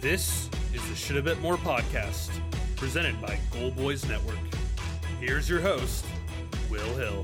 This is the Should a Bit More podcast, presented by Goal Boys Network. Here's your host, Will Hill.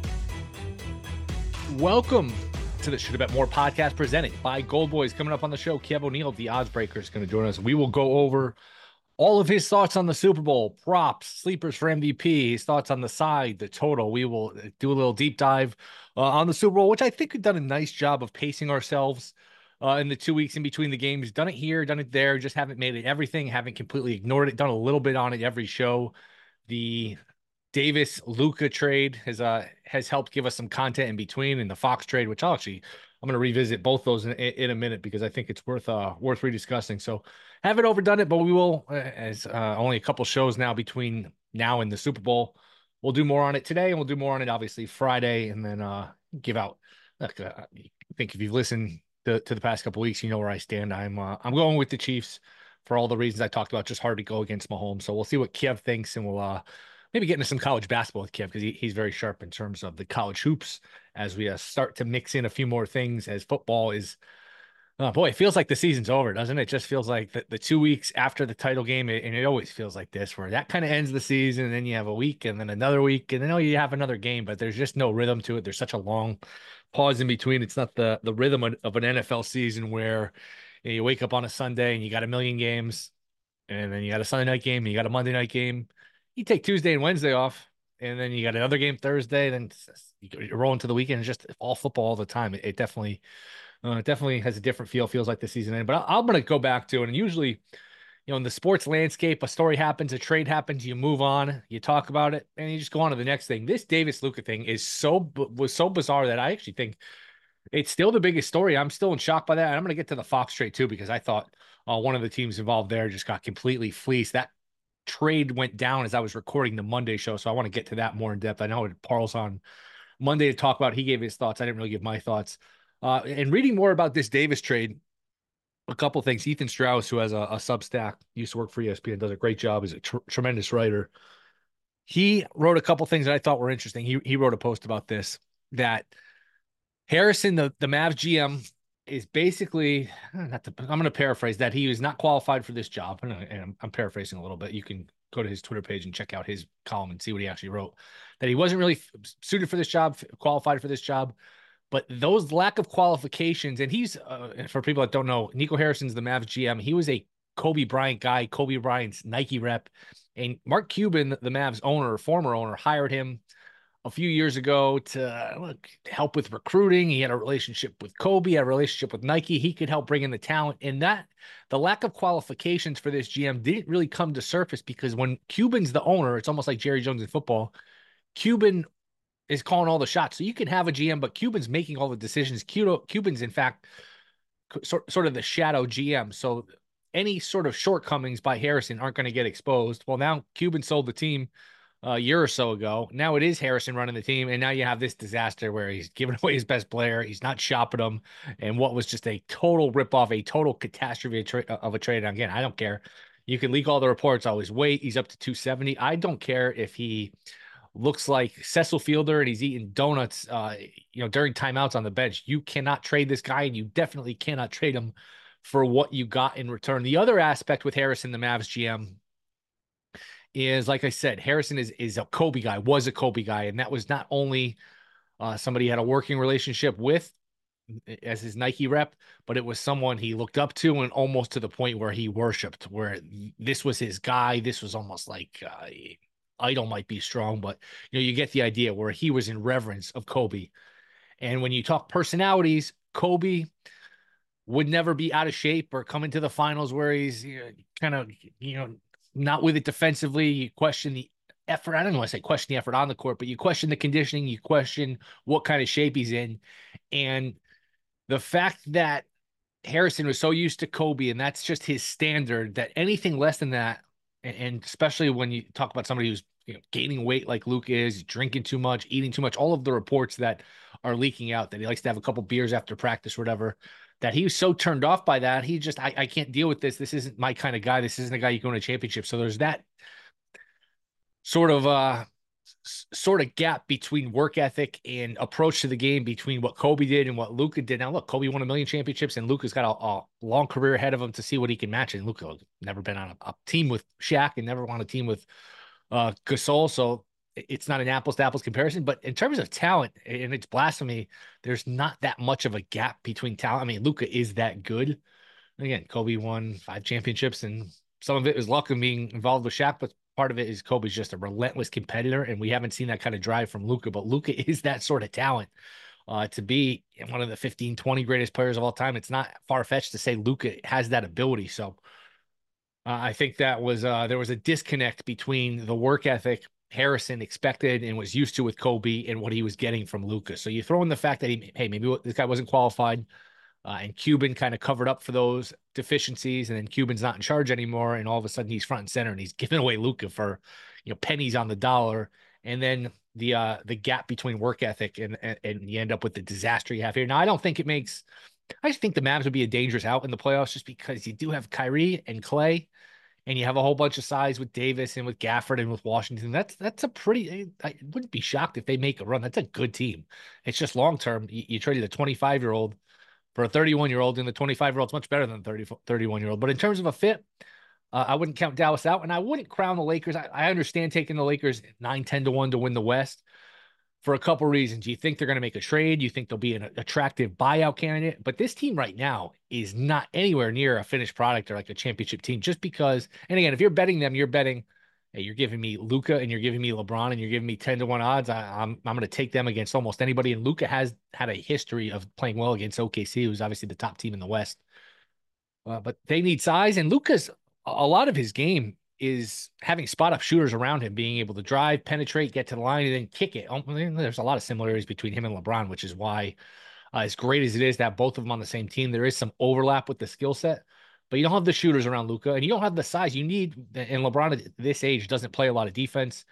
Welcome to the Should a Bit More podcast, presented by Goal Boys. Coming up on the show, Kev O'Neill, the odds breaker, is going to join us. We will go over all of his thoughts on the Super Bowl, props, sleepers for MVP, his thoughts on the side, the total. We will do a little deep dive on the Super Bowl, which I think we've done a nice job of pacing ourselves in the 2 weeks in between the games. Done it here, done it there, just haven't made it everything, haven't completely ignored it, done a little bit on it every show. The Davis-Luka trade has helped give us some content in between, and the Fox trade, which I'm going to revisit both those in a minute because I think it's worth rediscussing. So haven't overdone it, but we will, as only a couple shows now between now and the Super Bowl. We'll do more on it today, and we'll do more on it obviously Friday, and then give out. I think if you've listened to the past couple of weeks, you know where I stand. I'm going with the Chiefs for all the reasons I talked about. Just hard to go against Mahomes. So we'll see what Kev thinks, and we'll maybe get into some college basketball with Kev because he's very sharp in terms of the college hoops as we start to mix in a few more things as football is. Boy, it feels like the season's over, doesn't it? It just feels like the 2 weeks after the title game, and it always feels like this, where that kind of ends the season, and then you have a week, and then another week, and then you have another game, but there's just no rhythm to it. There's such a long pause in between. It's not the rhythm of an NFL season where you wake up on a Sunday and you got a million games, and then you got a Sunday night game, and you got a Monday night game. You take Tuesday and Wednesday off, and then you got another game Thursday, then you roll into the weekend. It's just all football all the time. It definitely has a different feel. Feels like the season ended. But I'm going to go back to it. And usually, in the sports landscape, a story happens, a trade happens, you move on, you talk about it, and you just go on to the next thing. This Davis-Luka thing was so bizarre that I actually think it's still the biggest story. I'm still in shock by that. And I'm going to get to the Fox trade too, because I thought one of the teams involved there just got completely fleeced. That trade went down as I was recording the Monday show, so I want to get to that more in depth. I know Parles on Monday to talk about. He gave his thoughts. I didn't really give my thoughts. And reading more about this Davis trade, a couple things. Ethan Strauss, who has a Substack, used to work for ESPN, does a great job. He's a tremendous writer. He wrote a couple things that I thought were interesting. He wrote a post about this, that Harrison, the Mavs GM, is basically, I'm going to paraphrase that, he was not qualified for this job. And I'm paraphrasing a little bit. You can go to his Twitter page and check out his column and see what he actually wrote, that he wasn't really suited for this job, qualified for this job. But those lack of qualifications, and he's, for people that don't know, Nico Harrison's the Mavs GM. He was a Kobe Bryant guy, Kobe Bryant's Nike rep. And Mark Cuban, the Mavs owner, former owner, hired him a few years ago to help with recruiting. He had a relationship with Kobe, had a relationship with Nike. He could help bring in the talent. And that the lack of qualifications for this GM didn't really come to surface because when Cuban's the owner, it's almost like Jerry Jones in football. Cuban is calling all the shots. So you can have a GM, but Cuban's making all the decisions. Cuban's, in fact, sort of the shadow GM. So any sort of shortcomings by Harrison aren't going to get exposed. Well, now Cuban sold the team a year or so ago. Now it is Harrison running the team, and now you have this disaster where he's giving away his best player. He's not shopping him, and what was just a total ripoff, a total catastrophe of a trade. And again, I don't care. You can leak all the reports. Always wait. He's up to 270. I don't care if he looks like Cecil Fielder and he's eating donuts, during timeouts on the bench. You cannot trade this guy, and you definitely cannot trade him for what you got in return. The other aspect with Harrison, the Mavs GM, is, like I said, Harrison is a Kobe guy, was a Kobe guy. And that was not only somebody he had a working relationship with as his Nike rep, but it was someone he looked up to, and almost to the point where he worshiped, where this was his guy. This was almost like idol might be strong, but you get the idea, where he was in reverence of Kobe. And when you talk personalities, Kobe would never be out of shape or come into the finals where he's kind of, not with it defensively. You question the effort. I don't want to say question the effort on the court, but you question the conditioning. You question what kind of shape he's in. And the fact that Harrison was so used to Kobe, and that's just his standard, that anything less than that, and especially when you talk about somebody who's gaining weight like Luke is, drinking too much, eating too much, all of the reports that are leaking out, that he likes to have a couple beers after practice or whatever, that he was so turned off by that. He just, I can't deal with this. This isn't my kind of guy. This isn't a guy you go to a championship. So there's that sort of sort of gap between work ethic and approach to the game between what Kobe did and what Luka did. Now, look, Kobe won 1 million championships, and Luka's got a long career ahead of him to see what he can match. And Luka never been on a team with Shaq and never won a team with Gasol, so it's not an apples to apples comparison. But in terms of talent, and it's blasphemy, there's not that much of a gap between talent. I mean, Luka is that good. Again, Kobe won 5 championships, and some of it was luck of being involved with Shaq, but part of it is Kobe's just a relentless competitor, and we haven't seen that kind of drive from Luka. But Luka is that sort of talent. To be one of the 15, 20 greatest players of all time, it's not far-fetched to say Luka has that ability. So I think that was there was a disconnect between the work ethic Harrison expected and was used to with Kobe and what he was getting from Luka. So you throw in the fact that hey, maybe this guy wasn't qualified. And Cuban kind of covered up for those deficiencies, and then Cuban's not in charge anymore, and all of a sudden he's front and center, and he's giving away Luka for, pennies on the dollar. And then the gap between work ethic and you end up with the disaster you have here. Now, I don't think it makes. I just think the Mavs would be a dangerous out in the playoffs just because you do have Kyrie and Clay, and you have a whole bunch of size with Davis and with Gafford and with Washington. That's a pretty. I wouldn't be shocked if they make a run. That's a good team. It's just long term. You traded a 25-year-old for a 31-year-old, and the 25-year-old's much better than the 31-year-old. But in terms of a fit, I wouldn't count Dallas out, and I wouldn't crown the Lakers. I understand taking the Lakers 9-10 to 1 to win the West for a couple reasons. You think they're going to make a trade. You think they'll be an attractive buyout candidate. But this team right now is not anywhere near a finished product or like a championship team just because, and again, if you're betting them, you're betting, hey, you're giving me Luka and you're giving me LeBron and you're giving me 10-1 odds. I'm going to take them against almost anybody. And Luka has had a history of playing well against OKC, who's obviously the top team in the West. But they need size. And Luka's, a lot of his game is having spot up shooters around him, being able to drive, penetrate, get to the line, and then kick it. There's a lot of similarities between him and LeBron, which is why, as great as it is to have both of them on the same team, there is some overlap with the skill set. But you don't have the shooters around Luka, and you don't have the size you need. And LeBron at this age doesn't play a lot of defense.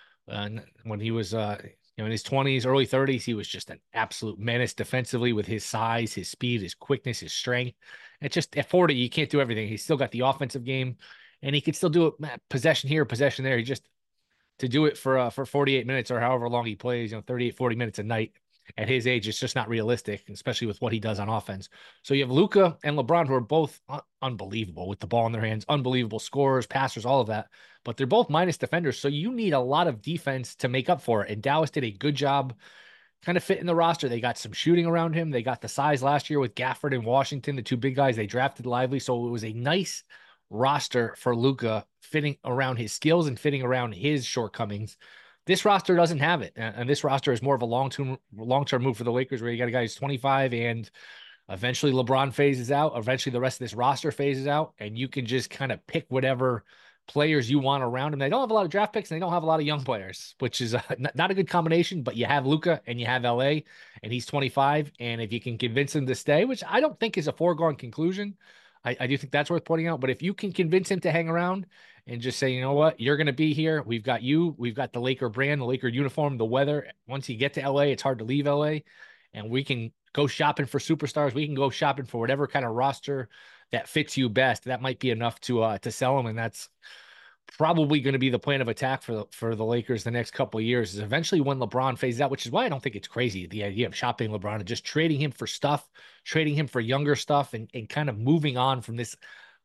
When he was, in his 20s, early 30s, he was just an absolute menace defensively with his size, his speed, his quickness, his strength. It's just at 40, you can't do everything. He's still got the offensive game, and he could still do it possession here, possession there. He just to do it for 48 minutes or however long he plays, 38, 40 minutes a night. At his age, it's just not realistic, especially with what he does on offense. So you have Luka and LeBron, who are both unbelievable with the ball in their hands, unbelievable scorers, passers, all of that. But they're both minus defenders, so you need a lot of defense to make up for it. And Dallas did a good job kind of fitting the roster. They got some shooting around him. They got the size last year with Gafford and Washington, the two big guys they drafted Lively. So it was a nice roster for Luka, fitting around his skills and fitting around his shortcomings. This roster doesn't have it, and this roster is more of a long-term move for the Lakers, where you got a guy who's 25, and eventually LeBron phases out. Eventually, the rest of this roster phases out, and you can just kind of pick whatever players you want around him. They don't have a lot of draft picks, and they don't have a lot of young players, which is not a good combination. But you have Luka and you have LA, and he's 25, and if you can convince him to stay, which I don't think is a foregone conclusion, I do think that's worth pointing out. But if you can convince him to hang around and just say, you know what, you're going to be here. We've got you. We've got the Laker brand, the Laker uniform, the weather. Once you get to LA, it's hard to leave LA. And we can go shopping for superstars. We can go shopping for whatever kind of roster that fits you best. That might be enough to sell them. And that's probably going to be the plan of attack for the Lakers the next couple of years, is eventually when LeBron phases out, which is why I don't think it's crazy, the idea of shopping LeBron and just trading him for stuff, trading him for younger stuff, and kind of moving on from this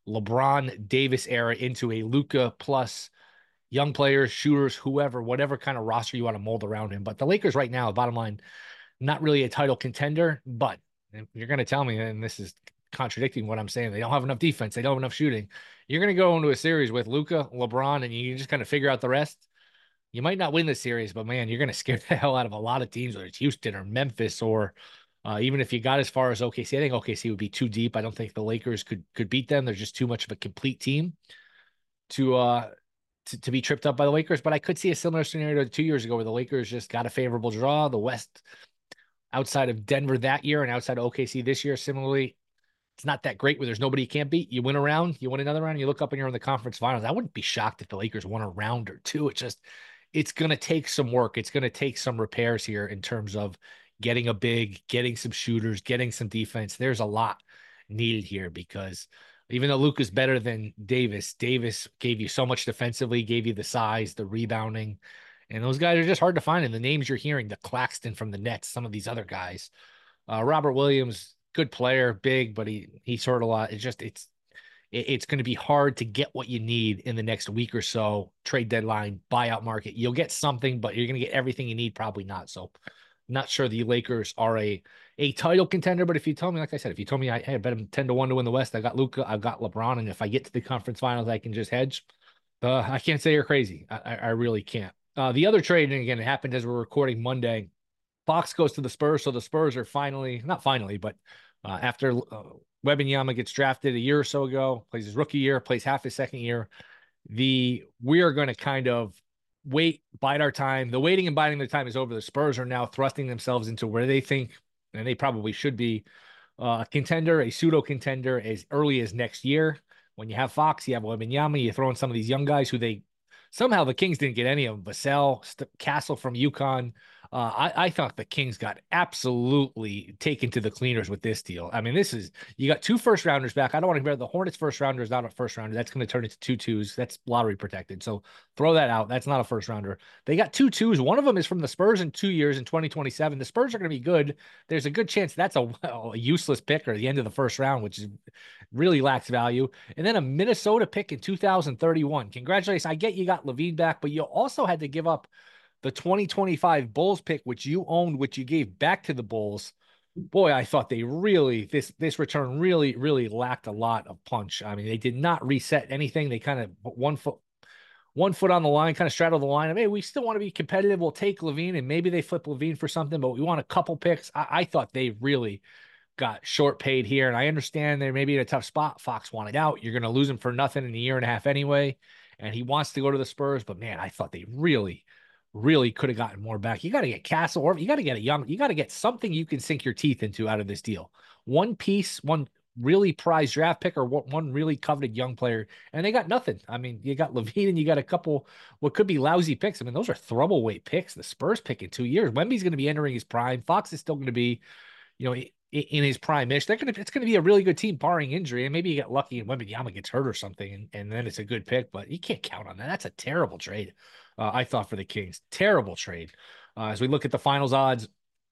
LeBron Davis era into a Luka plus young players, shooters, whoever, whatever kind of roster you want to mold around him. But the Lakers right now, bottom line, not really a title contender, but you're going to tell me, and this is contradicting what I'm saying, they don't have enough defense, they don't have enough shooting. You're going to go into a series with Luka, LeBron, and you just kind of figure out the rest. You might not win the series, but man, you're going to scare the hell out of a lot of teams, whether it's Houston or Memphis, or even if you got as far as OKC. I think OKC would be too deep. I don't think the Lakers could beat them. They're just too much of a complete team to be tripped up by the Lakers. But I could see a similar scenario to 2 years ago, where the Lakers just got a favorable draw. The West, outside of Denver that year and outside of OKC this year, similarly, it's not that great, where there's nobody you can't beat. You win a round, you win another round, and you look up and you're in the conference finals. I wouldn't be shocked if the Lakers won a round or two. It's going to take some work. It's going to take some repairs here in terms of getting a big, getting some shooters, getting some defense. There's a lot needed here, because even though Luka's better than Davis, Davis gave you so much defensively, gave you the size, the rebounding, And those guys are just hard to find. And the names you're hearing, the Claxton from the Nets, some of these other guys, Robert Williams, good player, big, but he sort of a lot. It's going to be hard to get what you need in the next week or so. Trade deadline, buyout market. You'll get something, but you're going to get everything you need, probably not. So, not sure the Lakers are a title contender. But if you told me, like I said, if you told me I bet them 10-1 to win the West, I got Luka, I've got LeBron, and if I get to the conference finals, I can just hedge. I can't say you're crazy. I really can't. The other trade, and again, it happened as we're recording Monday. Fox goes to the Spurs, so the Spurs are not finally, but after Wembanyama gets drafted a year or so ago, plays his rookie year, plays half his second year, we are going to kind of bide our time. The waiting and biding their time is over. The Spurs are now thrusting themselves into where they think, and they probably should be, a contender, a pseudo contender as early as next year. When you have Fox, you have Wembanyama, you throw in some of these young guys who somehow the Kings didn't get any of them. Vassell, Castle from UConn. I thought the Kings got absolutely taken to the cleaners with this deal. I mean, you got 2 first rounders back. I don't want to compare the Hornets first rounder is not a first rounder. That's going to turn into 2 twos. That's lottery protected. So throw that out. That's not a first rounder. They got 2 twos. One of them is from the Spurs in 2 years in 2027. The Spurs are going to be good. There's a good chance that's a useless pick or the end of the first round, which really lacks value. And then a Minnesota pick in 2031. Congratulations. I get you got LaVine back, but you also had to give up the 2025 Bulls pick, which you owned, which you gave back to the Bulls. Boy, I thought this return really lacked a lot of punch. I mean, they did not reset anything. They kind of put one foot on the line, kind of straddled the line. I mean, we still want to be competitive. We'll take LaVine, and maybe they flip LaVine for something, but we want a couple picks. I thought they really got short paid here, and I understand they're maybe in a tough spot. Fox wanted out. You're going to lose him for nothing in a year and a half anyway, and he wants to go to the Spurs. But man, I thought they really could have gotten more back. You got to get Castle, or you got to get something you can sink your teeth into out of this deal. One piece, one really prized draft pick, or one really coveted young player, and they got nothing. I mean, you got LaVine and you got a couple what could be lousy picks. I mean, those are throwable weight picks. The Spurs pick in 2 years. Wemby's going to be entering his prime. Fox is still going to be, in his prime-ish. It's going to be a really good team, barring injury, and maybe you get lucky and Wembanyama gets hurt or something, and then it's a good pick. But you can't count on that. That's a terrible trade. I thought for the Kings, terrible trade. As we look at the finals odds,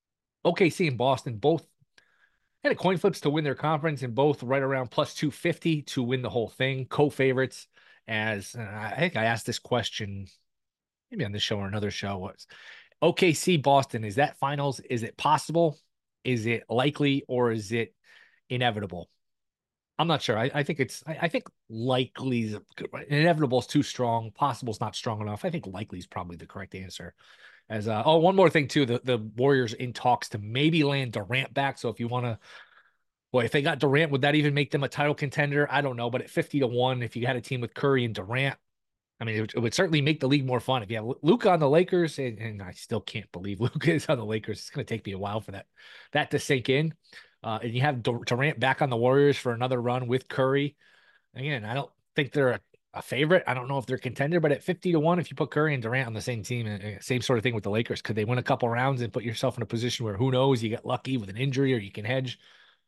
OKC and Boston both had a coin flips to win their conference, and both right around plus 250 to win the whole thing. Co-favorites. As I think I asked this question maybe on this show or another show, was OKC Boston. Is that finals? Is it possible? Is it likely, or is it inevitable? I'm not sure. I think I think likely is good. Inevitable is too strong. Possible is not strong enough. I think likely is probably the correct answer. As one more thing too, the Warriors in talks to maybe land Durant back. So if you want to, boy, if they got Durant, would that even make them a title contender? I don't know. But at 50-1, if you had a team with Curry and Durant, I mean, it would certainly make the league more fun. If you have Luka on the Lakers, and I still can't believe Luka is on the Lakers. It's going to take me a while for that to sink in. And you have Durant back on the Warriors for another run with Curry. Again, I don't think they're a favorite. I don't know if they're a contender, but at 50-1, if you put Curry and Durant on the same team, same sort of thing with the Lakers, could they win a couple rounds and put yourself in a position where who knows, you get lucky with an injury or you can hedge?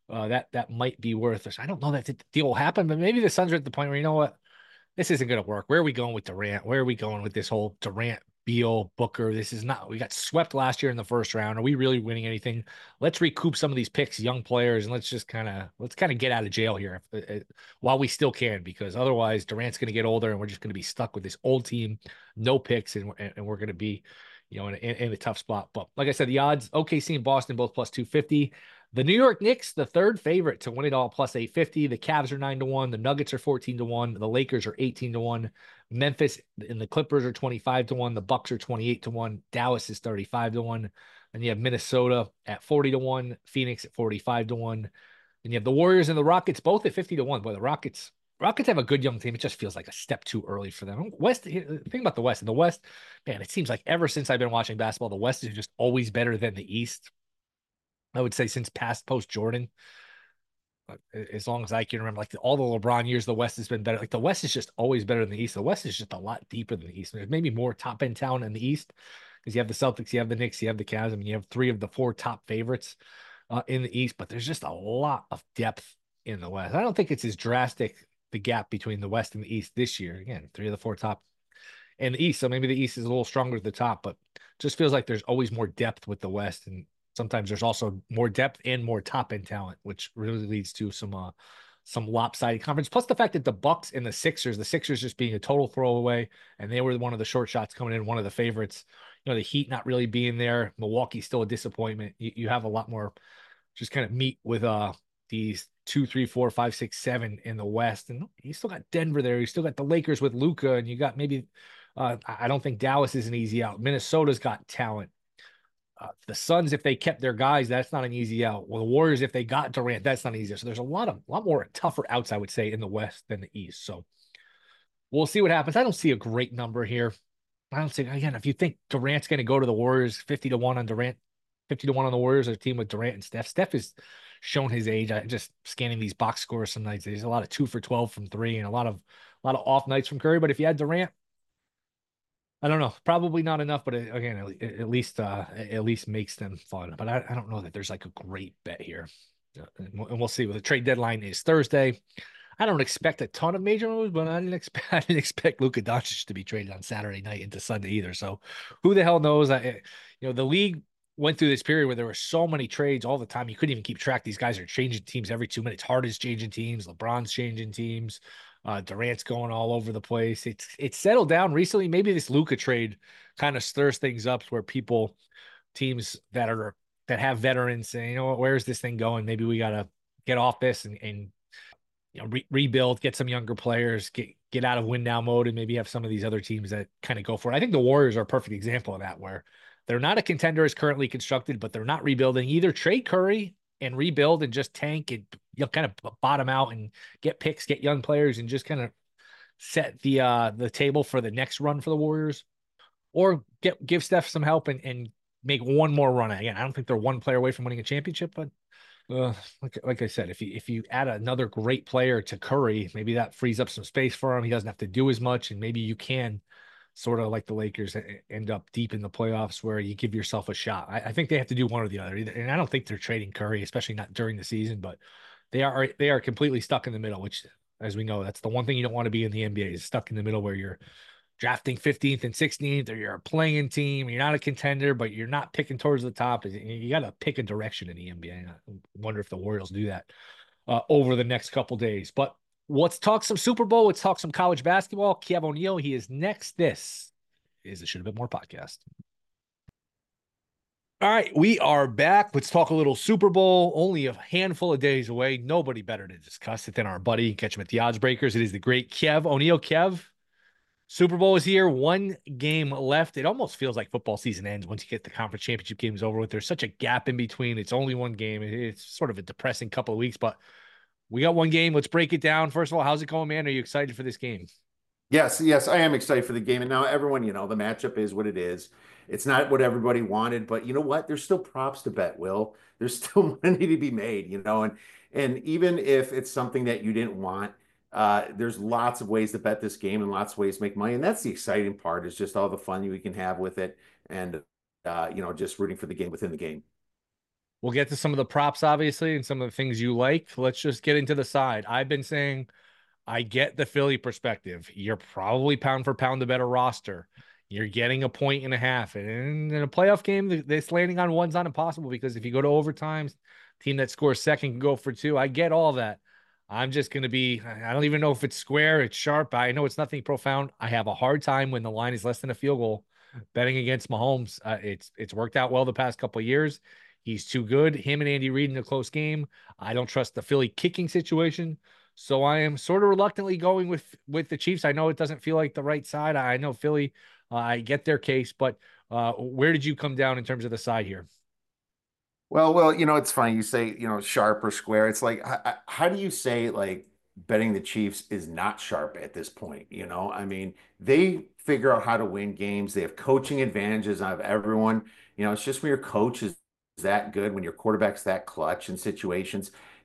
That might be worth it. I don't know that the deal will happen, but maybe the Suns are at the point where, you know what, this isn't going to work. Where are we going with Durant? Where are we going with this whole Durant, Beal, Booker? This is not, we got swept last year in the first round. Are we really winning anything? Let's recoup some of these picks, young players, and let's kind of get out of jail here while we still can, because otherwise Durant's going to get older and we're just going to be stuck with this old team, no picks, and we're going to be, in a tough spot. But like I said, the odds, OKC and Boston both plus 250. The New York Knicks, the third favorite to win it all, plus 850. The Cavs are 9-1. The Nuggets are 14-1. The Lakers are 18-1. Memphis and the Clippers are 25-1. The Bucks are 28-1. Dallas is 35-1. And you have Minnesota at 40-1. Phoenix at 45-1. And you have the Warriors and the Rockets both at 50-1. Boy, the Rockets have a good young team. It just feels like a step too early for them. Think about the West. In the West, man, it seems like ever since I've been watching basketball, the West is just always better than the East. I would say since post Jordan, as long as I can remember, like all the LeBron years, the West has been better. Like the West is just always better than the East. The West is just a lot deeper than the East. There's maybe more top end talent in the East because you have the Celtics, you have the Knicks, you have the Cavs. I mean, you have 3 of the 4 top favorites in the East, but there's just a lot of depth in the West. I don't think it's as drastic, the gap between the West and the East this year. Again, 3 of the 4 top in the East. So maybe the East is a little stronger at the top, but just feels like there's always more depth with the West. And sometimes there's also more depth and more top end talent, which really leads to some lopsided conference. Plus the fact that the Sixers just being a total throwaway, and they were one of the short shots coming in, one of the favorites. The Heat not really being there. Milwaukee's still a disappointment. You have a lot more just kind of meet with these 2, 3, 4, 5, 6, 7 in the West, and you still got Denver there. You still got the Lakers with Luka, and you got maybe I don't think Dallas is an easy out. Minnesota's got talent. The Suns, if they kept their guys, that's not an easy out. Well, the Warriors, if they got Durant, that's not easy. So there's a lot more tougher outs, I would say, in the West than the East. So we'll see what happens. I don't see a great number here. I don't see, again, if you think Durant's going to go to the Warriors 50-1 on Durant, 50-1 on the Warriors, a team with Durant and Steph. Steph has shown his age. I just scanning these box scores some nights. There's a lot of 2 for 12 from three and a lot of off nights from Curry. But if you had Durant, I don't know, probably not enough, but again, at least makes them fun. But I don't know that there's like a great bet here. And we'll see. The trade deadline is Thursday. I don't expect a ton of major moves, but I didn't expect Luka Doncic to be traded on Saturday night into Sunday either. So who the hell knows? The league went through this period where there were so many trades all the time. You couldn't even keep track. These guys are changing teams every 2 minutes. Harden's changing teams. LeBron's changing teams. Durant's going all over the place. It's settled down recently. Maybe this Luka trade kind of stirs things up where teams that have veterans say, where's this thing going? Maybe we got to get off this and rebuild, get some younger players, get out of win now mode, and maybe have some of these other teams that kind of go for it. I think the Warriors are a perfect example of that, where they're not a contender as currently constructed, but they're not rebuilding. Either trade Curry and rebuild and just tank and kind of bottom out and get picks, get young players, and just kind of set the table for the next run for the Warriors, or give Steph some help and make one more run. Again, I don't think they're one player away from winning a championship, but like I said, if you add another great player to Curry, maybe that frees up some space for him. He doesn't have to do as much, and maybe you can sort of like the Lakers end up deep in the playoffs where you give yourself a shot. I think they have to do one or the other, and I don't think they're trading Curry, especially not during the season. But they are completely stuck in the middle, which, as we know, that's the one thing you don't want to be in the NBA, is stuck in the middle where you're drafting 15th and 16th, or you're a playing team. You're not a contender, but you're not picking towards the top. You got to pick a direction in the NBA. I wonder if the Royals do that over the next couple days. But let's talk some Super Bowl. Let's talk some college basketball. Kev O'Neill, he is next. This is a Should Have Been More podcast. All right, we are back. Let's talk a little Super Bowl. Only a handful of days away. Nobody better to discuss it than our buddy. Catch him at the Odds Breakers. It is the great Kev O'Neill. Kev, Super Bowl is here. One game left. It almost feels like football season ends once you get the conference championship games over with. There's such a gap in between. It's only one game. It's sort of a depressing couple of weeks, but we got one game. Let's break it down. First of all, how's it going, man? Are you excited for this game? Yes, I am excited for the game. And now everyone, the matchup is what it is. It's not what everybody wanted, but you know what? There's still props to bet, Will. There's still money to be made, and even if it's something that you didn't want, there's lots of ways to bet this game and lots of ways to make money. And that's the exciting part, is just all the fun we can have with it, and just rooting for the game within the game. We'll get to some of the props, obviously, and some of the things you like. Let's just get into the side. I've been saying I get the Philly perspective. You're probably pound for pound the better roster. You're getting a point and a half. And in a playoff game, this landing on one's not impossible, because if you go to overtime, team that scores second can go for two. I get all that. I'm just going to be, I don't even know if it's square, it's sharp. I know it's nothing profound. I have a hard time when the line is less than a field goal betting against Mahomes. It's worked out well the past couple of years. He's too good. Him and Andy Reid in a close game. I don't trust the Philly kicking situation. So I am sort of reluctantly going with the Chiefs. I know it doesn't feel like the right side. I know Philly, I get their case, but where did you come down in terms of the side here? Well, it's funny you say, sharp or square. It's like, how do you say, like, betting the Chiefs is not sharp at this point? I mean, they figure out how to win games. They have coaching advantages out of everyone. It's just when your coach is that good, when your quarterback's that clutch in situations,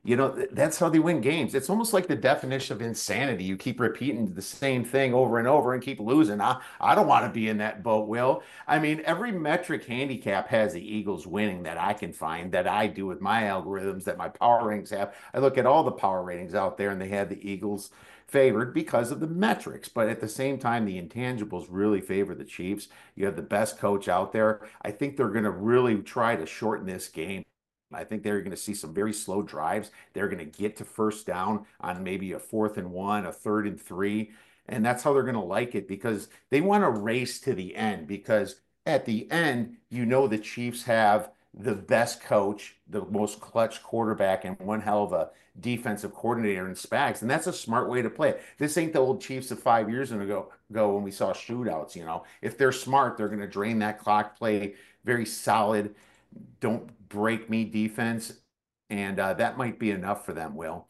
That's how they win games. It's almost like the definition of insanity. You keep repeating the same thing over and over and keep losing. I don't want to be in that boat, Will. I mean, every metric handicap has the Eagles winning that I can find, that I do with my algorithms, that my power ratings have. I look at all the power ratings out there and they have the Eagles favored because of the metrics. But at the same time, the intangibles really favor the Chiefs. You have the best coach out there. I think they're going to really try to shorten this game. I think they're going to see some very slow drives. They're going to get to first down on maybe a 4th and 1, a 3rd and 3. And that's how they're going to like it because they want to race to the end. Because at the end, the Chiefs have the best coach, the most clutch quarterback, and one hell of a defensive coordinator in Spags. And that's a smart way to play it. This ain't the old Chiefs of 5 years ago when we saw shootouts. If they're smart, they're going to drain that clock, play very solid, don't break me defense, and that might be enough for them, Will.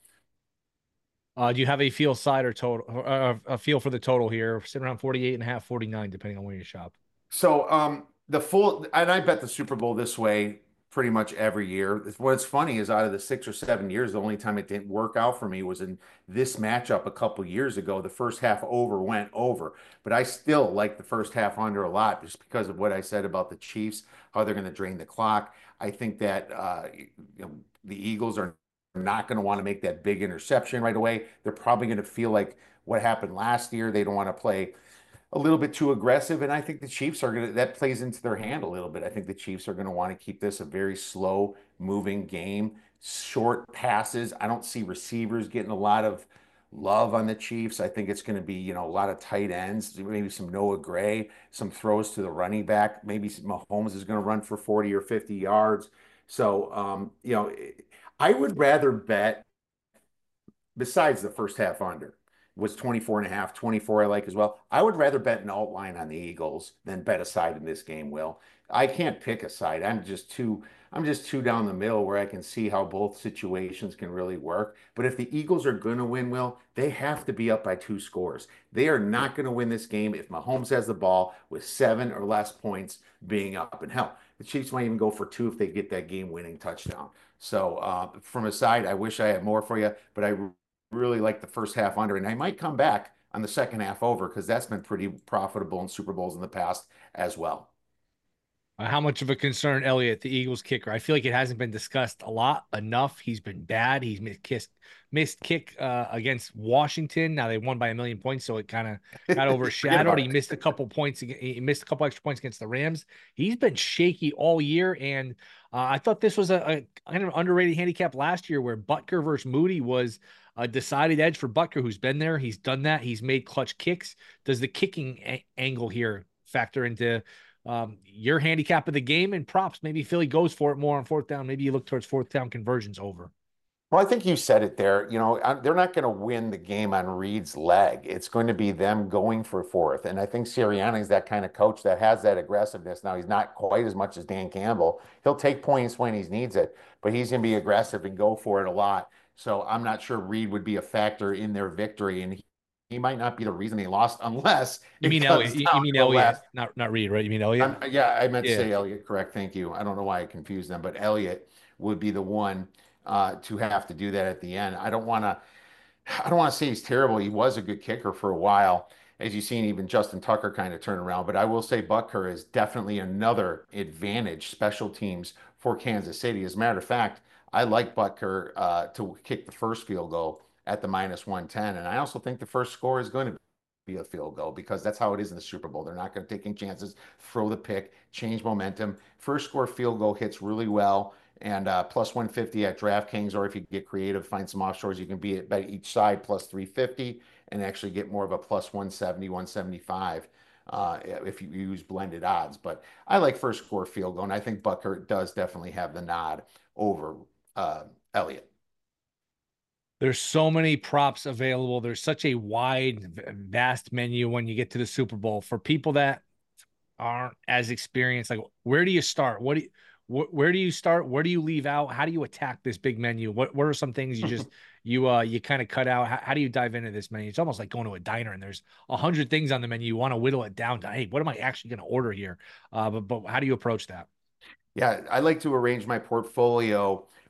Do you have a feel side or total, a feel for the total here? Sitting around 48.5, 49, depending on where you shop. So and I bet the Super Bowl this way pretty much every year. What's funny is out of the 6 or 7 years, the only time it didn't work out for me was in this matchup a couple years ago. The first half over went over, but I still like the first half under a lot just because of what I said about the Chiefs, how they're going to drain the clock. I think that the Eagles are not going to want to make that big interception right away. They're probably going to feel like what happened last year. They don't want to play a little bit too aggressive, and I think the Chiefs are going to, that plays into their hand a little bit. I think the Chiefs are going to want to keep this a very slow moving game, short passes. I don't see receivers getting a lot of love on the Chiefs. I think it's going to be, a lot of tight ends, maybe some Noah Gray, some throws to the running back. Maybe Mahomes is going to run for 40 or 50 yards. So, I would rather bet, besides the first half under, was 24.5, 24 I like as well. I would rather bet an alt line on the Eagles than bet a side in this game, Will. I can't pick a side. I'm just too down the middle where I can see how both situations can really work. But if the Eagles are going to win, Will, they have to be up by 2 scores. They are not going to win this game if Mahomes has the ball with 7 or less points being up. And hell, the Chiefs might even go for 2 if they get that game-winning touchdown. So from a side, I wish I had more for you, but I really like the first half under, and I might come back on the second half over because that's been pretty profitable in Super Bowls in the past as well. How much of a concern, Elliott, the Eagles kicker? I feel like it hasn't been discussed a lot enough. He's been bad. He's missed kick against Washington. Now they won by 1,000,000 points, so it kind of got overshadowed. He missed a couple points. He missed a couple extra points against the Rams. He's been shaky all year, and I thought this was a kind of underrated handicap last year where Butker versus Moody was a decided edge for Butker, who's been there. He's done that. He's made clutch kicks. Does the kicking angle here factor into your handicap of the game and props? Maybe Philly goes for it more on 4th down. Maybe you look towards 4th down conversions over. Well, I think you said it there. They're not going to win the game on Reed's leg. It's going to be them going for 4th. And I think Sirianni is that kind of coach that has that aggressiveness. Now, he's not quite as much as Dan Campbell. He'll take points when he needs it, but he's going to be aggressive and go for it a lot. So I'm not sure Reed would be a factor in their victory. And he might not be the reason they lost unless you mean Elliott. You mean Elliott, not Reed, right? You mean Elliott? Yeah, I meant to say Elliott. Correct. Thank you. I don't know why I confused them, but Elliott would be the one to have to do that at the end. I don't want to say he's terrible. He was a good kicker for a while. As you've seen, even Justin Tucker kind of turn around. But I will say Butker is definitely another advantage special teams for Kansas City. As a matter of fact, I like Butker to kick the first field goal at the -110. And I also think the first score is going to be a field goal because that's how it is in the Super Bowl. They're not going to take any chances, throw the pick, change momentum. First score field goal hits really well. And +150 at DraftKings, or if you get creative, find some offshores, you can be at bet each side +350 and actually get more of a +170, 175 if you use blended odds. But I like first score field goal, and I think Butker does definitely have the nod over Elliott. There's so many props available. There's such a wide, vast menu when you get to the Super Bowl. For people that aren't as experienced, like where do you start? Where do you start? Where do you leave out? How do you attack this big menu? What are some things you just you kind of cut out? How do you dive into this menu? It's almost like going to a diner and there's 100 things on the menu. You want to whittle it down to, hey, what am I actually going to order here? But how do you approach that? Yeah, I like to arrange my portfolio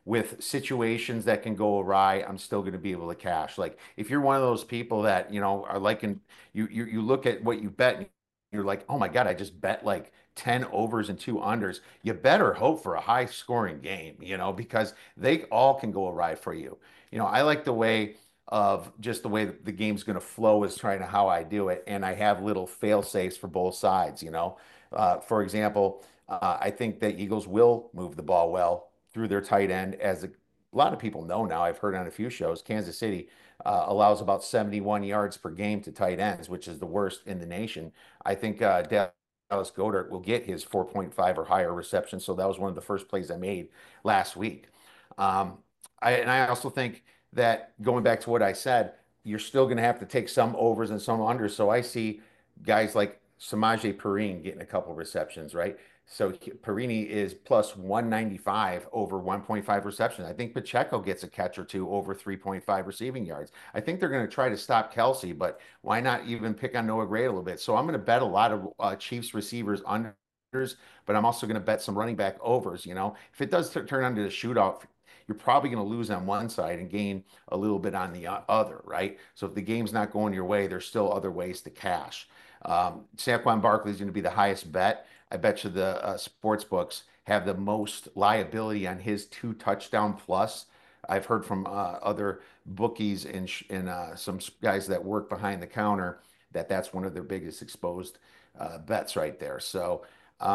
with situations that can go awry, I'm still going to be able to cash. Like if you're one of those people that, are liking you look at what you bet and you're like, "Oh my God, I just bet like 10 overs and 2 unders." You better hope for a high scoring game, because they all can go awry for you. I like the way of just the way the game's going to flow is trying to how I do it. And I have little fail safes for both sides. For example, I think that Eagles will move the ball well through their tight end. As a lot of people know now, I've heard on a few shows, Kansas City allows about 71 yards per game to tight ends, which is the worst in the nation. I think Dallas Goedert will get his 4.5 or higher reception. So that was one of the first plays I made last week. Um, I also think that going back to what I said, you're still going to have to take some overs and some unders. So I see guys like Samaje Perine getting a couple receptions, right? So Perini is plus 195 over 1.5 receptions. I think Pacheco gets a catch or two over 3.5 receiving yards. I think they're going to try to stop Kelsey, but why not even pick on Noah Gray a little bit? So I'm going to bet a lot of Chiefs receivers unders, but I'm also going to bet some running back overs. If it does turn into a shootout, you're probably going to lose on one side and gain a little bit on the other, right? So if the game's not going your way, there's still other ways to cash. Saquon Barkley is going to be the highest bet. I bet you the sports books have the most liability on his 2 touchdown plus. I've heard from other bookies and some guys that work behind the counter that that's one of their biggest exposed bets right there. So,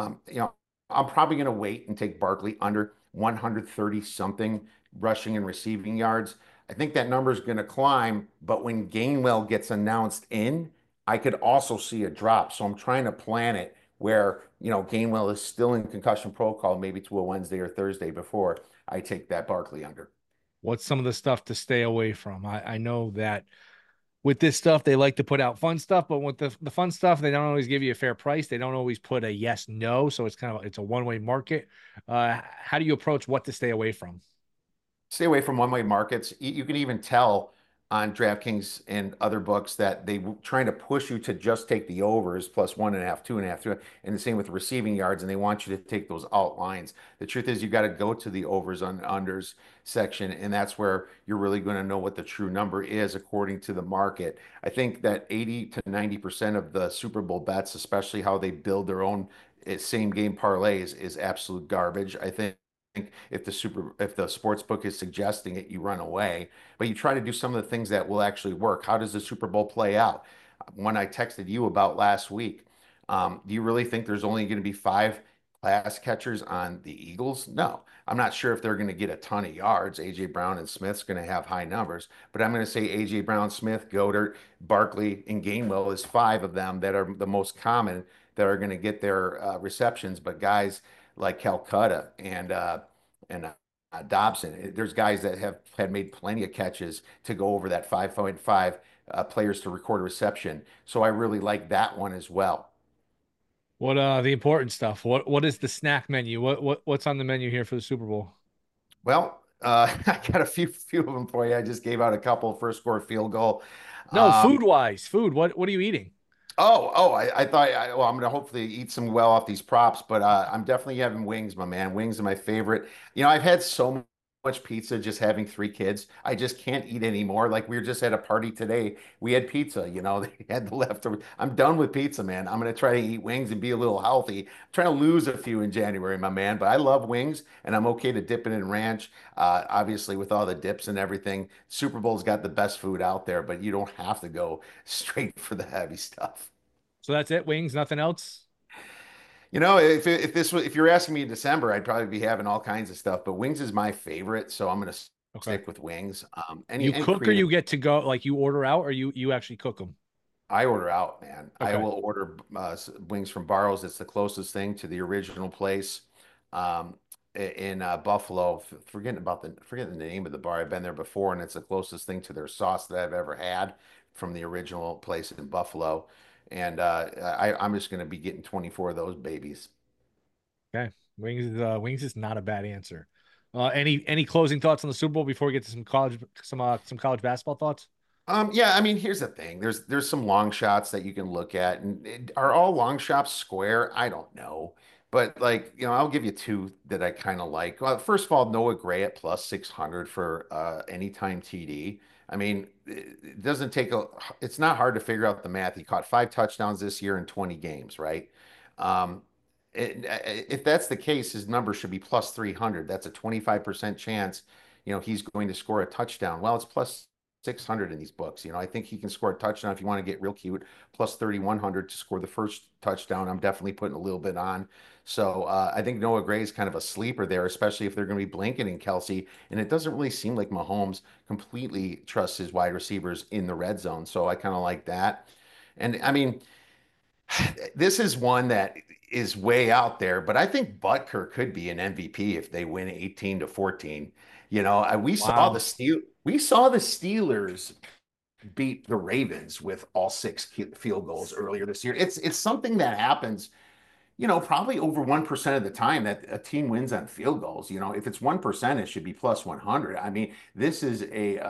I'm probably going to wait and take Barkley under 130 something rushing and receiving yards. I think that number is going to climb, but when Gainwell gets announced in, I could also see a drop. So I'm trying to plan it where, Gainwell is still in concussion protocol, maybe to a Wednesday or Thursday before I take that Barkley under. What's some of the stuff to stay away from? I know that with this stuff, they like to put out fun stuff, but with the fun stuff, they don't always give you a fair price. They don't always put a yes, no. So it's a one-way market. How do you approach what to stay away from? Stay away from one-way markets. You can even tell on DraftKings and other books that they trying to push you to just take the overs plus 1.5, 2.5, 3, and the same with receiving yards, and they want you to take those out lines. The truth is, you got to go to the overs and unders section, and that's where you're really going to know what the true number is according to the market. I think that 80 to 90% of the Super Bowl bets, especially how they build their own same game parlays, is absolute garbage. I think if the sports book is suggesting it, you run away. But you try to do some of the things that will actually work. How does the Super Bowl play out? One I texted you about last week. Do you really think there's only going to be 5 pass catchers on the Eagles? No. I'm not sure if they're going to get a ton of yards. AJ Brown and Smith's going to have high numbers, but I'm going to say AJ Brown, Smith, Goddard, Barkley, and Gainwell is 5 of them that are the most common that are going to get their receptions. But guys like Calcutta and Dobson. There's guys that have had made plenty of catches to go over that 5.5 players to record a reception. So I really like that one as well. What the important stuff? What is the snack menu? What's on the menu here for the Super Bowl? Well, I got a few of them for you. I just gave out a couple first score field goal. No, Um, food wise, food. What are you eating? I thought, well, I'm going to hopefully eat some well off these props, but I'm definitely having wings, my man. Wings are my favorite. I've had so much pizza just having 3 kids. I just can't eat anymore. Like we were just at a party today. We had pizza, they had the leftover. I'm done with pizza, man. I'm going to try to eat wings and be a little healthy. I'm trying to lose a few in January, my man, but I love wings and I'm okay to dip it in ranch. Obviously, with all the dips and everything, Super Bowl's got the best food out there, but you don't have to go straight for the heavy stuff. So that's it, wings, nothing else. If you're asking me in December, I'd probably be having all kinds of stuff, but wings is my favorite, so I'm gonna Okay. stick with wings. You Any cook or creative, you get to go, like you order out, or you actually cook them? I order out, man. I Okay. will order wings from Barrows. It's the closest thing to the original place in Buffalo. Forgetting the name of the bar. I've been there before, and it's the closest thing to their sauce that I've ever had from the original place in Buffalo. And I'm just gonna be getting 24 of those babies. Okay. Wings is not a bad answer. Any closing thoughts on the Super Bowl before we get to some college basketball thoughts? Yeah, I mean, here's the thing. There's some long shots that you can look at, and are all long shots square? I don't know. But like, I'll give you two that I kind of like. Well, first of all, Noah Gray at plus 600 for anytime TD. I mean, it doesn't take it's not hard to figure out the math. He caught 5 touchdowns this year in 20 games, right? Um, if that's the case, his number should be plus 300. That's a 25% chance, he's going to score a touchdown. Well, it's plus 600 in these books. I think he can score a touchdown if you want to get real cute. Plus 3,100 to score the first touchdown. I'm definitely putting a little bit on. So I think Noah Gray is kind of a sleeper there, especially if they're going to be blanketing Kelsey. And it doesn't really seem like Mahomes completely trusts his wide receivers in the red zone. So I kind of like that. And I mean, this is one that is way out there, but I think Butker could be an MVP if they win 18-14. Wow. We saw the Steelers beat the Ravens with all six field goals earlier this year. It's something that happens, probably over 1% of the time that a team wins on field goals. If it's 1%, it should be plus 100. I mean, this is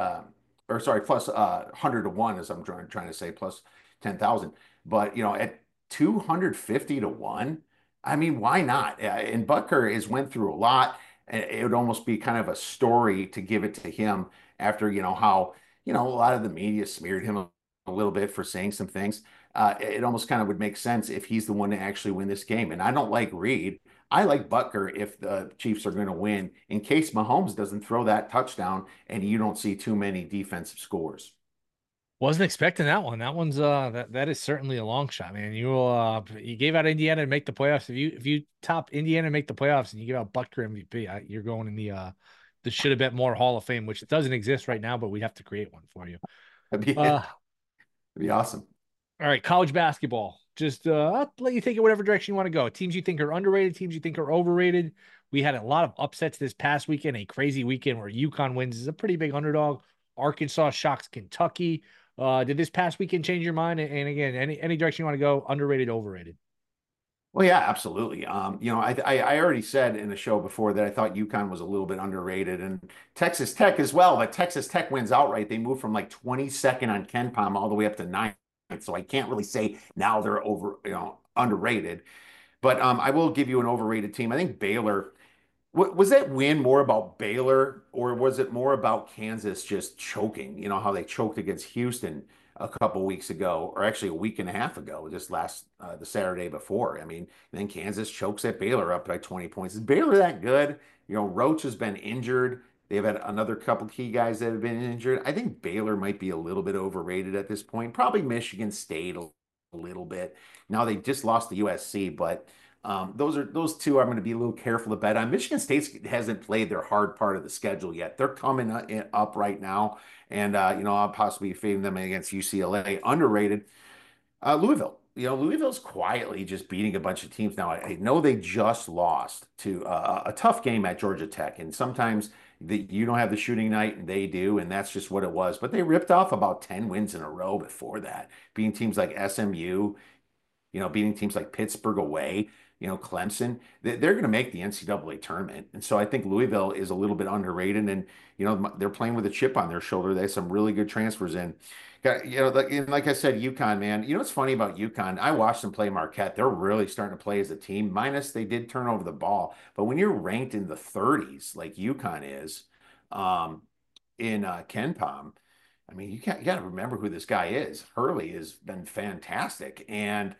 or sorry, plus 100 to 1, as I'm trying to say, plus 10,000. But, at 250 to 1, I mean, why not? And Butker has went through a lot. It would almost be kind of a story to give it to him after, how, a lot of the media smeared him a little bit for saying some things. It almost kind of would make sense if he's the one to actually win this game. And I don't like Reed. I like Butker if the Chiefs are going to win in case Mahomes doesn't throw that touchdown and you don't see too many defensive scores. Wasn't expecting that one. That one's that is certainly a long shot, man. You gave out Indiana to make the playoffs. If you top Indiana to make the playoffs and you give out Butker MVP, you're going in the should have bet more Hall of Fame, which doesn't exist right now, but we have to create one for you. That'd Uh be awesome. all right, college basketball. Just I'll let you take it whatever direction you want to go. Teams you think are underrated, teams you think are overrated. We had a lot of upsets this past weekend, a crazy weekend where UConn wins is a pretty big underdog. Arkansas shocks Kentucky. Did this past weekend change your mind? And again, any direction you want to go, underrated, overrated? Well, yeah, absolutely. I already said in the show before that I thought UConn was a little bit underrated, and Texas Tech as well. But Texas Tech wins outright. They moved from like 22nd on KenPom all the way up to ninth. So I can't really say now they're underrated. But I will give you an overrated team. I think Baylor. Was that win more about Baylor or was it more about Kansas just choking? You know how they choked against Houston a couple weeks ago, or actually a week and a half ago, just the Saturday before. I mean, then Kansas chokes at Baylor up by 20 points. Is Baylor that good? Roach has been injured. They've had another couple key guys that have been injured. I think Baylor might be a little bit overrated at this point. Probably Michigan State a little bit. Now they just lost to USC, but those two I'm going to be a little careful to bet on. Michigan State hasn't played their hard part of the schedule yet. They're coming up right now, and I'll possibly be fading them against UCLA. Underrated. Louisville. Louisville's quietly just beating a bunch of teams now. I know they just lost to a tough game at Georgia Tech, and sometimes you don't have the shooting night, and they do, and that's just what it was. But they ripped off about 10 wins in a row before that, beating teams like SMU, beating teams like Pittsburgh away, Clemson. They're going to make the NCAA tournament. And so I think Louisville is a little bit underrated and, they're playing with a chip on their shoulder. They have some really good transfers in. Like I said, UConn, man, what's funny about UConn? I watched them play Marquette. They're really starting to play as a team, minus they did turn over the ball. But when you're ranked in the 30s, like UConn is, in KenPom, I mean, you got to remember who this guy is. Hurley has been fantastic. And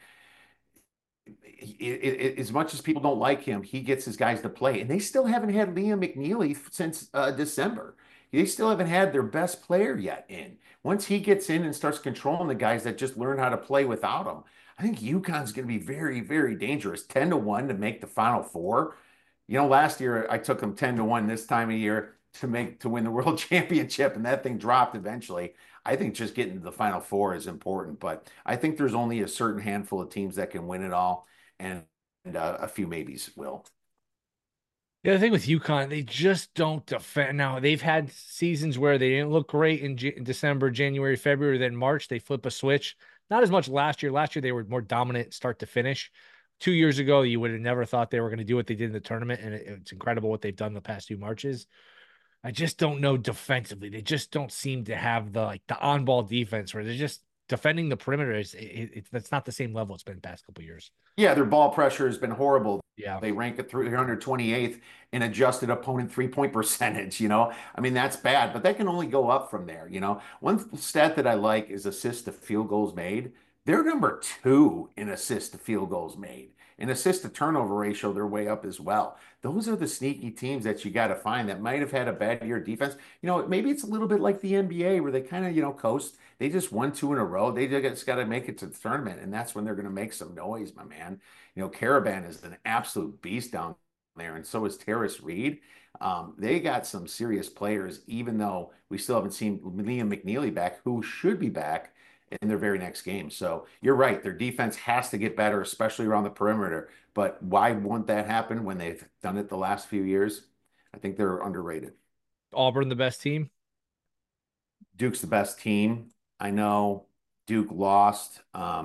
as much as people don't like him, he gets his guys to play. And they still haven't had Liam McNeely since December. They still haven't had their best player yet in. Once he gets in and starts controlling the guys that just learn how to play without him, I think UConn's going to be very, very dangerous. 10 to 1 to make the Final Four. Last year I took them 10 to 1 this time of year to win the world championship, and that thing dropped eventually. I think just getting to the Final Four is important, but I think there's only a certain handful of teams that can win it all, and a few maybes will. Yeah, the thing with UConn, they just don't defend. Now, they've had seasons where they didn't look great in December, January, February, then March, they flip a switch. Not as much last year. Last year, they were more dominant start to finish. 2 years ago, you would have never thought they were going to do what they did in the tournament, and it's incredible what they've done the past two Marches. I just don't know defensively. They just don't seem to have the on-ball defense where they're just defending the perimeter that's not the same level it's been the past couple of years. Yeah, their ball pressure has been horrible. Yeah. They rank at 328th in adjusted opponent 3-point percentage, I mean, that's bad, but that can only go up from there. One stat that I like is assists to field goals made. They're number 2 in assists to field goals made. In assist to turnover ratio, they're way up as well. Those are the sneaky teams that you got to find that might have had a bad year defense. Maybe it's a little bit like the NBA where they kind of, coast. They just won 2 in a row. They just got to make it to the tournament, and that's when they're going to make some noise, my man. Caravan is an absolute beast down there, and so is Terrace Reed. They got some serious players, even though we still haven't seen Liam McNeely back, who should be back in their very next game. So you're right. Their defense has to get better, especially around the perimeter. But why won't that happen when they've done it the last few years? I think they're underrated. Auburn, the best team? Duke's the best team. I know Duke lost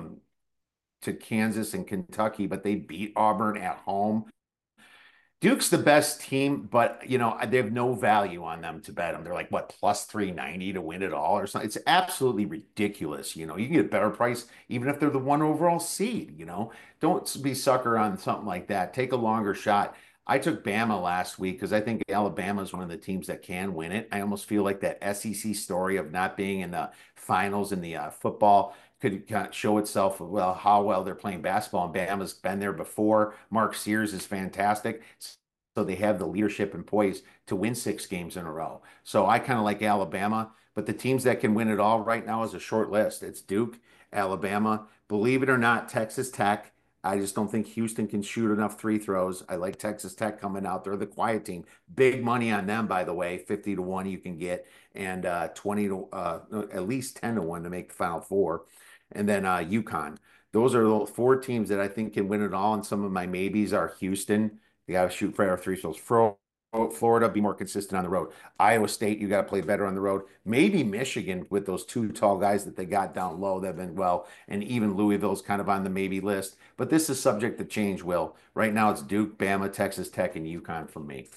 to Kansas and Kentucky, but they beat Auburn at home. Duke's the best team, but they have no value on them to bet them. They're like what, plus 390 to win it all or something. It's absolutely ridiculous. You can get a better price even if they're the 1 overall seed. Don't be sucker on something like that. Take a longer shot. I took Bama last week because I think Alabama is one of the teams that can win it. I almost feel like that SEC story of not being in the finals in the football could kind of show itself how well they're playing basketball. And Bama's been there before. Mark Sears is fantastic. So they have the leadership and poise to win 6 games in a row. So I kind of like Alabama, but the teams that can win it all right now is a short list. It's Duke, Alabama, believe it or not, Texas Tech. I just don't think Houston can shoot enough free throws. I like Texas Tech coming out. They're the quiet team. Big money on them, by the way. 50 to 1 you can get, and 20 to at least 10 to 1 to make the Final Four. And then UConn. Those are the 4 teams that I think can win it all. And some of my maybes are Houston. You got to shoot fair free throws. Florida, be more consistent on the road. Iowa State, you got to play better on the road. Maybe Michigan with those 2 tall guys that they got down low. They've been well. And even Louisville's kind of on the maybe list. But this is subject to change, Will. Right now it's Duke, Bama, Texas Tech, and UConn for me.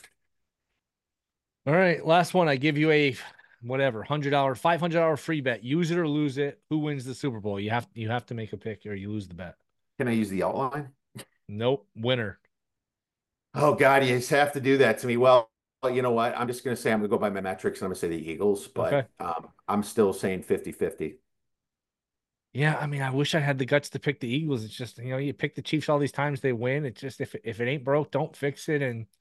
All right. Last one. I give you a whatever, $100, $500 free bet. Use it or lose it. Who wins the Super Bowl? You have to make a pick or you lose the bet. Can I use the outline? Nope. Winner. Oh, God, you just have to do that to me. Well, you know what? I'm just going to say I'm going to go by my metrics and I'm going to say the Eagles, but Okay. I'm still saying 50-50. Yeah, I mean, I wish I had the guts to pick the Eagles. It's just, you pick the Chiefs all these times, they win. It's just if it ain't broke, don't fix it. And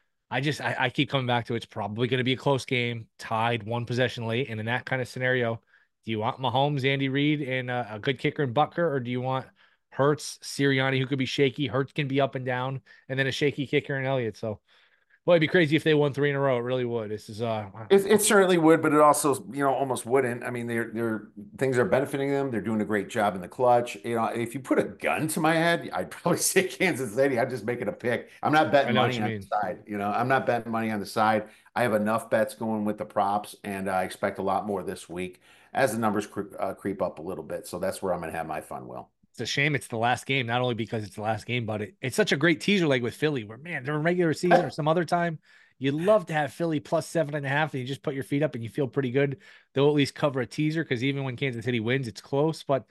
I keep coming back to it's probably going to be a close game, tied 1 possession late. And in that kind of scenario, do you want Mahomes, Andy Reid, and a good kicker in Butker, or do you want Hurts, Sirianni, who could be shaky? Hurts can be up and down, and then a shaky kicker in Elliott. So, well, it'd be crazy if they won 3 in a row. It really would. This is It certainly would, but it also almost wouldn't. I mean, they're things are benefiting them. They're doing a great job in the clutch. If you put a gun to my head, I'd probably say Kansas City. I'd just make it a pick. I'm not betting money on the side. I'm not betting money on the side. I have enough bets going with the props, and I expect a lot more this week as the numbers creep up a little bit. So that's where I'm going to have my fun, Will. It's a shame it's the last game, not only because it's the last game, but it's such a great teaser leg with Philly where, man, during regular season or some other time, you'd love to have Philly plus 7.5 and you just put your feet up and you feel pretty good. They'll at least cover a teaser because even when Kansas City wins, it's close, but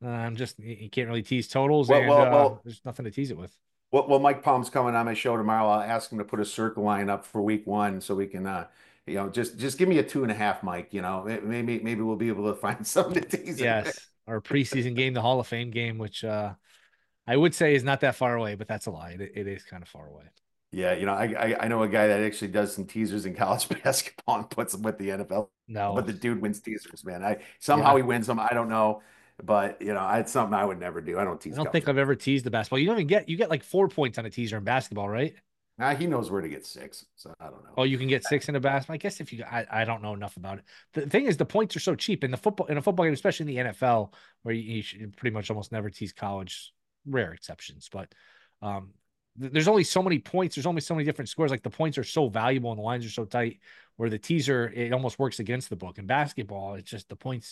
you can't really tease totals there's nothing to tease it with. Well, Mike Palm's coming on my show tomorrow. I'll ask him to put a circle line up for week 1 so we can just give me a 2.5, Mike. Maybe we'll be able to find something to tease. Yes. Our preseason game, the Hall of Fame game, which I would say is not that far away, but that's a lie. It is kind of far away. Yeah, I know a guy that actually does some teasers in college basketball and puts them with the NFL. No, but the dude wins teasers, man. He wins them. I don't know, but it's something I would never do. I don't tease. I don't think I've ever teased the basketball. You get like 4 points on a teaser in basketball, right? He knows where to get 6, so I don't know. Oh, you can get 6 in a basketball. I guess I don't know enough about it. The thing is, the points are so cheap in a football game, especially in the NFL, where you should pretty much almost never tease college. Rare exceptions, but there's only so many points. There's only so many different scores. Like the points are so valuable and the lines are so tight. Where the teaser, it almost works against the book. In basketball, it's just the points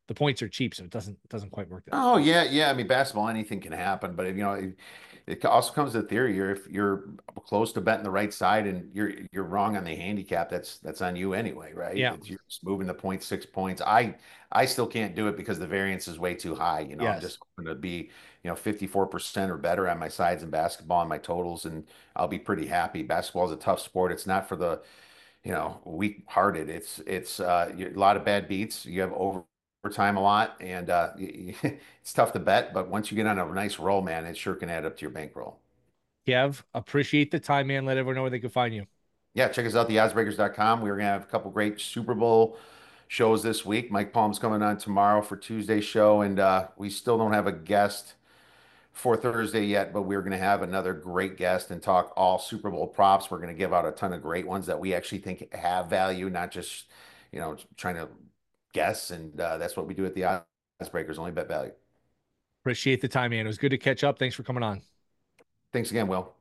the points are cheap, so it doesn't quite work that way. Oh yeah, yeah. I mean, basketball, anything can happen, but it also comes to theory. If you're close to betting the right side and you're wrong on the handicap, that's on you anyway, right? Yeah. It's you're just moving the point 6 points. I still can't do it because the variance is way too high. I'm Yes. just going to be 54% or better on my sides in basketball and my totals, and I'll be pretty happy. Basketball is a tough sport. It's not for the weak-hearted. A lot of bad beats. You have overtime a lot, and it's tough to bet. But once you get on a nice roll, man, it sure can add up to your bankroll. Kev, appreciate the time, man. Let everyone know where they can find you. Yeah, check us out, theoddsbreakers.com. We're gonna have a couple great Super Bowl shows this week. Mike Palm's coming on tomorrow for Tuesday's show, and we still don't have a guest for Thursday yet, but we're going to have another great guest and talk all Super Bowl props. We're going to give out a ton of great ones that we actually think have value, not just, trying to guess. And that's what we do at the Odds Breakers, only bet value. Appreciate the time, man. It was good to catch up. Thanks for coming on. Thanks again, Will.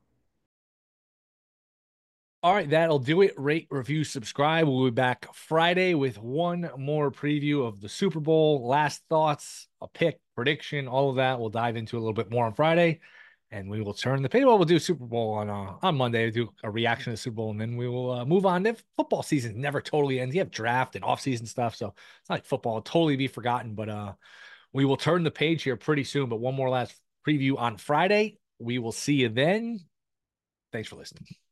All right, that'll do it. Rate, review, subscribe. We'll be back Friday with one more preview of the Super Bowl. Last thoughts, a pick, prediction, all of that. We'll dive into a little bit more on Friday, and we will turn the page. Well, we'll do Super Bowl on Monday. We'll do a reaction to the Super Bowl, and then we will move on. If football season never totally ends, you have draft and off-season stuff, so it's not like football will totally be forgotten. But we will turn the page here pretty soon. But one more last preview on Friday. We will see you then. Thanks for listening.